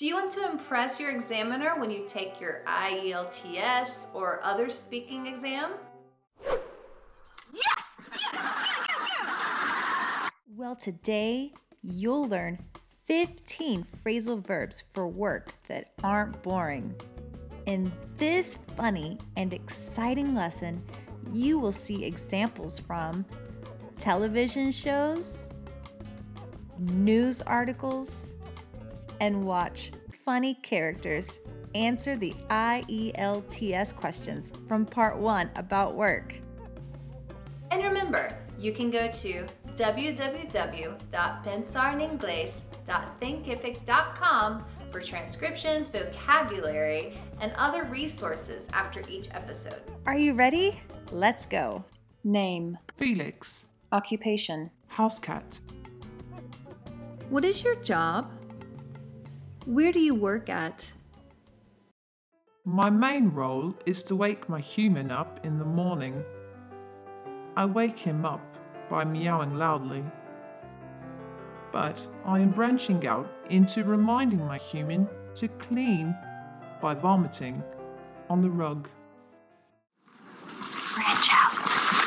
Do you want to impress your examiner when you take your IELTS or other speaking exam? Yes! Well, today you'll learn 15 phrasal verbs for work that aren't boring. In this funny and exciting lesson, you will see examples from television shows, news articles, and watch funny characters answer the IELTS questions from part 1 about work. And remember, you can go to www.pensareningles.thinkific.com for transcriptions, vocabulary, and other resources after each episode. Are you ready? Let's go. Name. Felix. Occupation. House cat. What is your job? Where do you work at? My main role is to wake my human up in the morning. I wake him up by meowing loudly. But I am branching out into reminding my human to clean by vomiting on the rug. Branch out.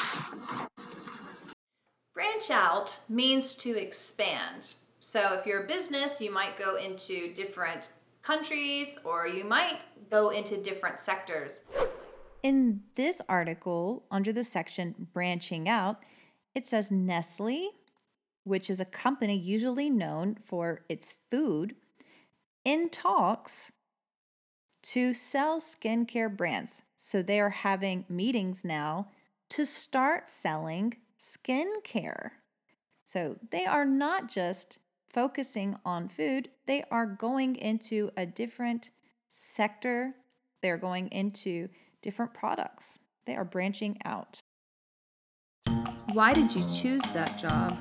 Branch out means to expand. So if you're a business, you might go into different countries or you might go into different sectors. In this article, under the section Branching Out, it says Nestle, which is a company usually known for its food, in talks to sell skincare brands. So they are having meetings now to start selling skincare. So they are not just focusing on food, they are going into a different sector. They're going into different products. They are branching out. Why did you choose that job?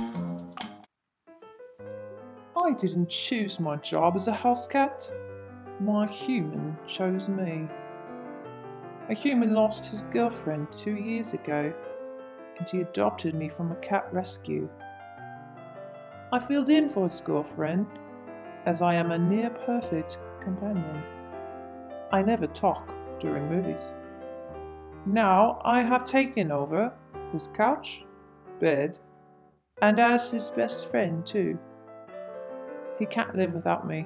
I didn't choose my job as a house cat. My human chose me. A human lost his girlfriend 2 years ago, and he adopted me from a cat rescue. I filled in for his girlfriend, as I am a near-perfect companion. I never talk during movies. Now I have taken over his couch, bed, and as his best friend too. He can't live without me.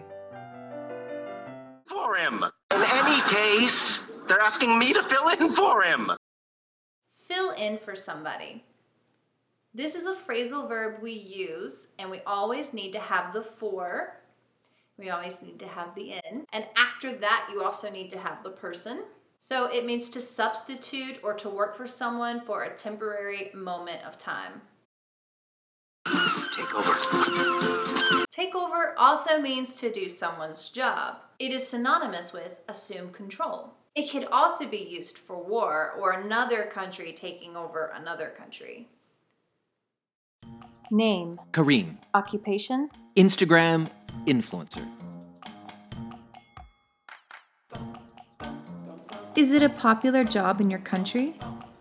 For him. In any case, they're asking me to fill in for him. Fill in for somebody. This is a phrasal verb we use, and we always need to have the for. We always need to have the in. And after that, you also need to have the person. So it means to substitute or to work for someone for a temporary moment of time. Take over. Take over also means to do someone's job. It is synonymous with assume control. It could also be used for war or another country taking over another country. Name. Kareem. Occupation. Instagram influencer. Is it a popular job in your country?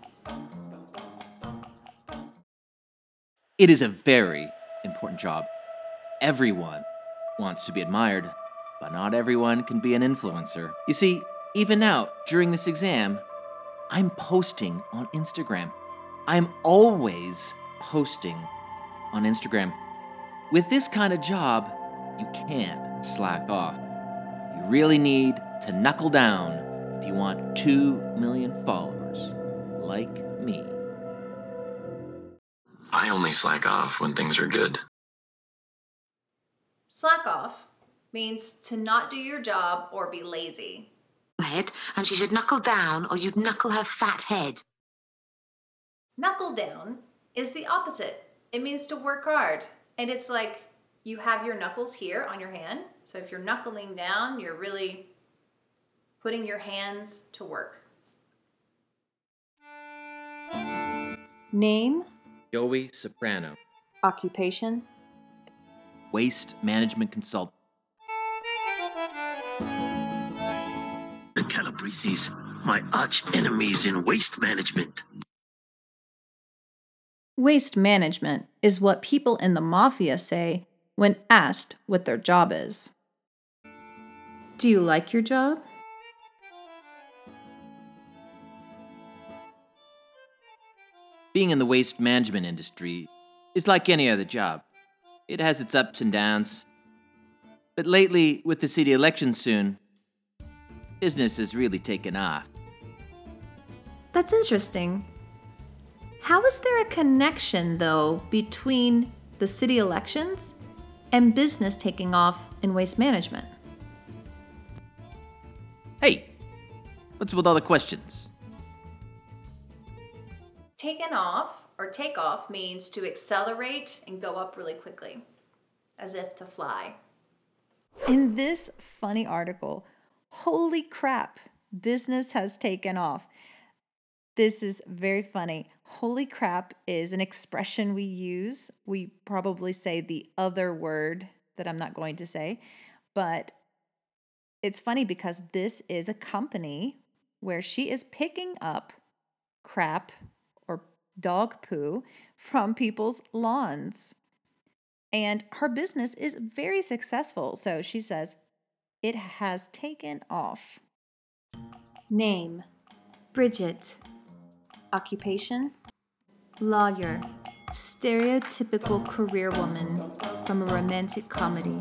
It is a very important job. Everyone wants to be admired, but not everyone can be an influencer. You see, even now, during this exam, I'm posting on Instagram. I'm always posting on Instagram. With this kind of job, you can't slack off. You really need to knuckle down if you want 2 million followers, like me. I only slack off when things are good. Slack off means to not do your job or be lazy. Head, and she should knuckle down or you'd knuckle her fat head. Knuckle down is the opposite. It means to work hard. And it's like you have your knuckles here on your hand. So if you're knuckling down, you're really putting your hands to work. Name. Joey Soprano. Occupation. Waste management consultant. The Calabrisis, my arch enemies in waste management. Waste management is what people in the mafia say when asked what their job is. Do you like your job? Being in the waste management industry is like any other job. It has its ups and downs. But lately, with the city election soon, business has really taken off. That's interesting. How is there a connection, though, between the city elections and business taking off in waste management? Hey, what's with all the questions? Taken off or take off means to accelerate and go up really quickly, as if to fly. In this funny article, holy crap, business has taken off. This is very funny. Holy crap is an expression we use. We probably say the other word that I'm not going to say, but it's funny because this is a company where she is picking up crap or dog poo from people's lawns. And her business is very successful. So she says, it has taken off. Name, Bridget. Occupation, lawyer. Stereotypical career woman from a romantic comedy.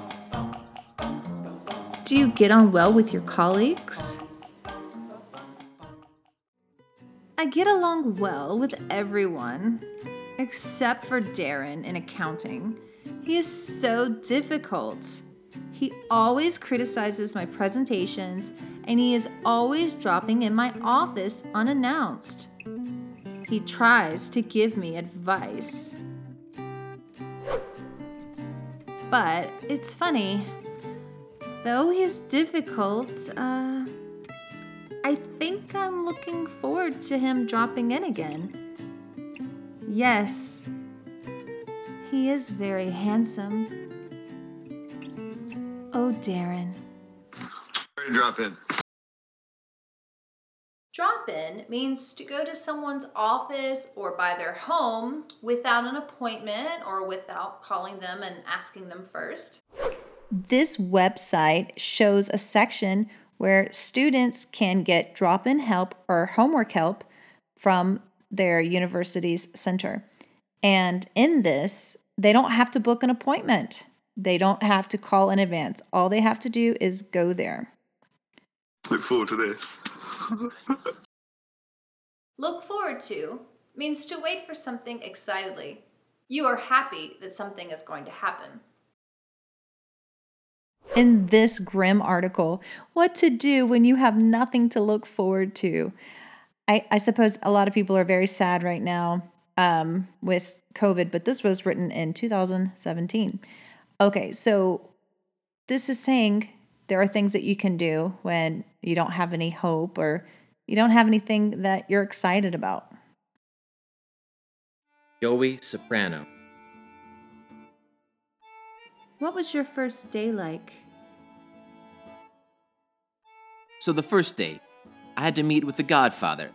Do you get on well with your colleagues? I get along well with everyone, except for Darren in accounting. He is so difficult. He always criticizes my presentations, and he is always dropping in my office unannounced. He tries to give me advice. But it's funny. Though he's difficult, I think I'm looking forward to him dropping in again. Yes, he is very handsome. Oh, Darren. Ready to drop in. Drop in means to go to someone's office or by their home without an appointment or without calling them and asking them first. This website shows a section where students can get drop-in help or homework help from their university's center. And in this, they don't have to book an appointment. They don't have to call in advance. All they have to do is go there. Look forward to this. Look forward to means to wait for something excitedly. You are happy that something is going to happen. In this grim article, what to do when you have nothing to look forward to. I suppose a lot of people are very sad right now with COVID, but this was written in 2017. Okay, so this is saying there are things that you can do when you don't have any hope or you don't have anything that you're excited about. Joey Soprano. What was your first day like? So the first day, I had to meet with the Godfather.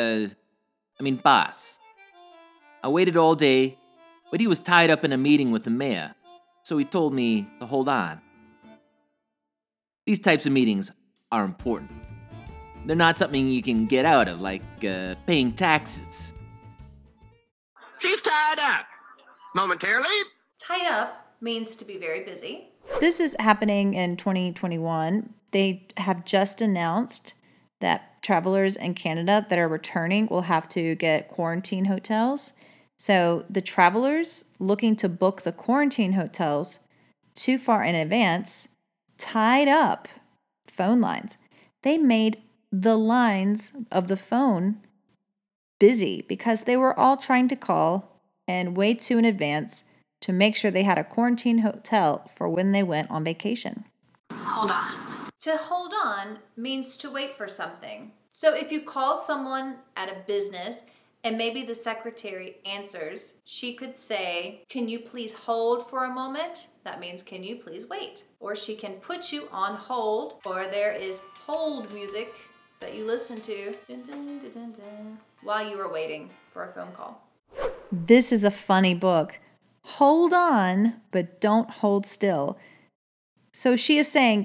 Boss. I waited all day, but he was tied up in a meeting with the mayor, so he told me to hold on. These types of meetings are important. They're not something you can get out of, like paying taxes. She's tied up. Momentarily. Tied up means to be very busy. This is happening in 2021. They have just announced that travelers in Canada that are returning will have to get quarantine hotels. So the travelers looking to book the quarantine hotels too far in advance tied up phone lines. They made the lines of the phone busy because they were all trying to call and way too in advance to make sure they had a quarantine hotel for when they went on vacation. Hold on. To hold on means to wait for something. So if you call someone at a business and maybe the secretary answers, she could say, "Can you please hold for a moment?" That means, "Can you please wait?" Or she can put you on hold, or there is hold music that you listen to dun, dun, dun, dun, dun, while you are waiting for a phone call. This is a funny book. Hold on, but don't hold still. So she is saying,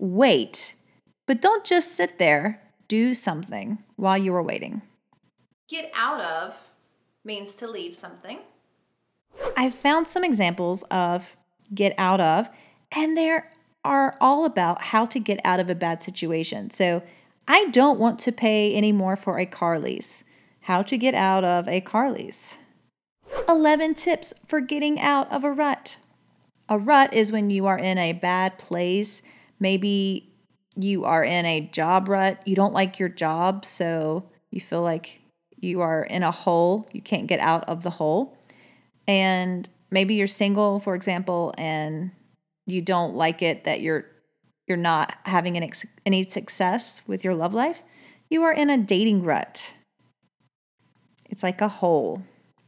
wait, but don't just sit there. Do something while you are waiting. Get out of means to leave something. I found some examples of get out of, and they are all about how to get out of a bad situation. So I don't want to pay any more for a car lease. How to get out of a car lease. 11 tips for getting out of a rut. A rut is when you are in a bad place. Maybe you are in a job rut. You don't like your job, so you feel like you are in a hole. You can't get out of the hole. And maybe you're single, for example, and you don't like it that you're not having any success with your love life. You are in a dating rut. It's like a hole.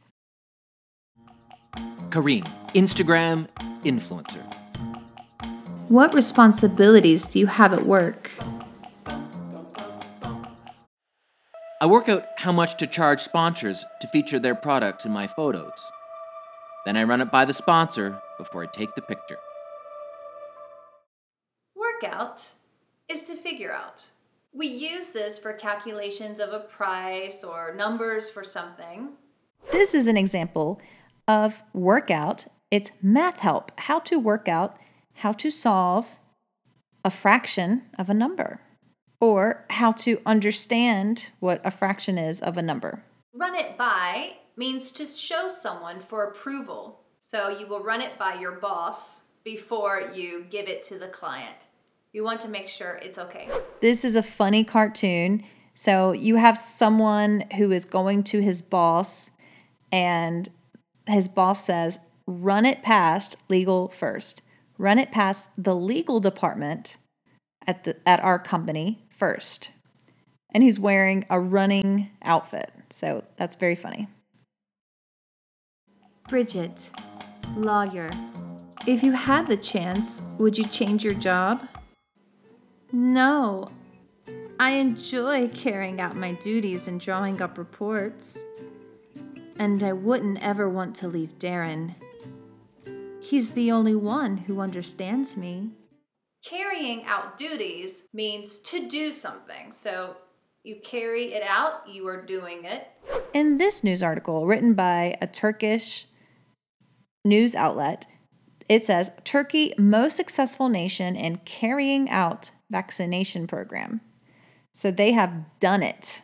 Kareem, Instagram influencer. What responsibilities do you have at work? I work out how much to charge sponsors to feature their products in my photos. Then I run it by the sponsor before I take the picture. Workout is to figure out. We use this for calculations of a price or numbers for something. This is an example of workout. It's math help, how to work out, how to solve a fraction of a number, or how to understand what a fraction is of a number. Run it by means to show someone for approval. So you will run it by your boss before you give it to the client. You want to make sure it's okay. This is a funny cartoon. So you have someone who is going to his boss, and his boss says, run it past legal first. Run it past the legal department at our company first. And he's wearing a running outfit. So that's very funny. Bridget, lawyer. If you had the chance, would you change your job? No. I enjoy carrying out my duties and drawing up reports. And I wouldn't ever want to leave Darren. He's the only one who understands me. Carrying out duties means to do something. So you carry it out, you are doing it. In this news article written by a Turkish news outlet, it says, Turkey, most successful nation in carrying out vaccination program. So they have done it.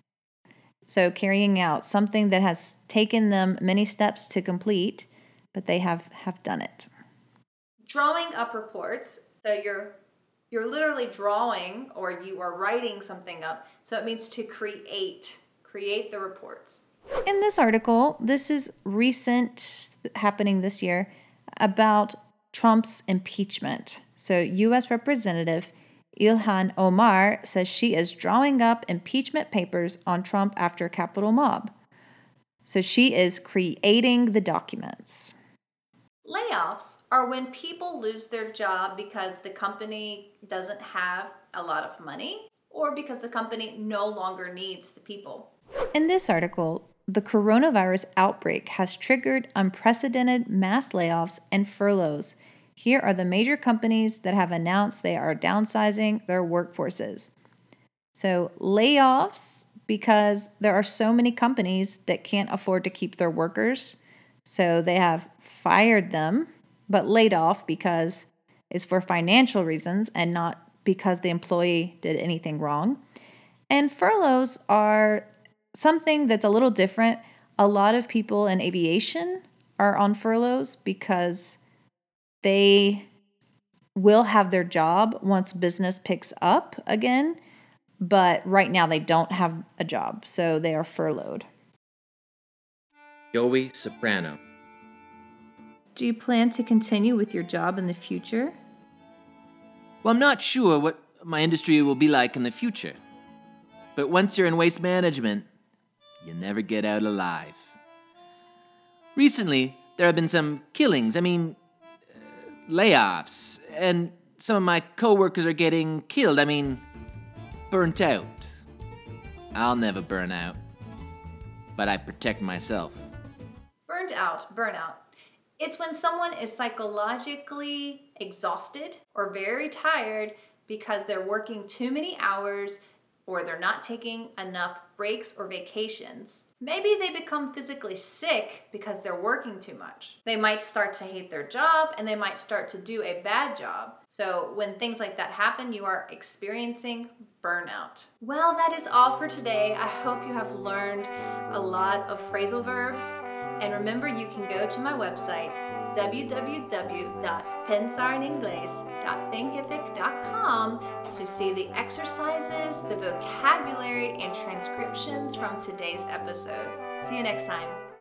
So carrying out something that has taken them many steps to complete, but they have done it. Drawing up reports. So you're literally drawing, or you are writing something up. So it means to create the reports. In this article, this is recent, happening this year, about Trump's impeachment. So U.S. Representative Ilhan Omar says she is drawing up impeachment papers on Trump after Capitol mob. So she is creating the documents. Layoffs are when people lose their job because the company doesn't have a lot of money or because the company no longer needs the people. In this article, the coronavirus outbreak has triggered unprecedented mass layoffs and furloughs. Here are the major companies that have announced they are downsizing their workforces. So layoffs, because there are so many companies that can't afford to keep their workers. So they have fired them, but laid off because it's for financial reasons and not because the employee did anything wrong. And furloughs are something that's a little different. A lot of people in aviation are on furloughs because they will have their job once business picks up again, but right now they don't have a job, so they are furloughed. Joey Soprano. Do you plan to continue with your job in the future? Well, I'm not sure what my industry will be like in the future. But once you're in waste management, you never get out alive. Recently, there have been some killings, layoffs, and some of my coworkers are getting killed, burnt out. I'll never burn out, but I protect myself. Burnout. It's when someone is psychologically exhausted or very tired because they're working too many hours or they're not taking enough breaks or vacations. Maybe they become physically sick because they're working too much. They might start to hate their job and they might start to do a bad job. So when things like that happen, you are experiencing burnout. Well, that is all for today. I hope you have learned a lot of phrasal verbs. And remember, you can go to my website, www.pensareningles.thinkific.com, to see the exercises, the vocabulary, and transcriptions from today's episode. See you next time.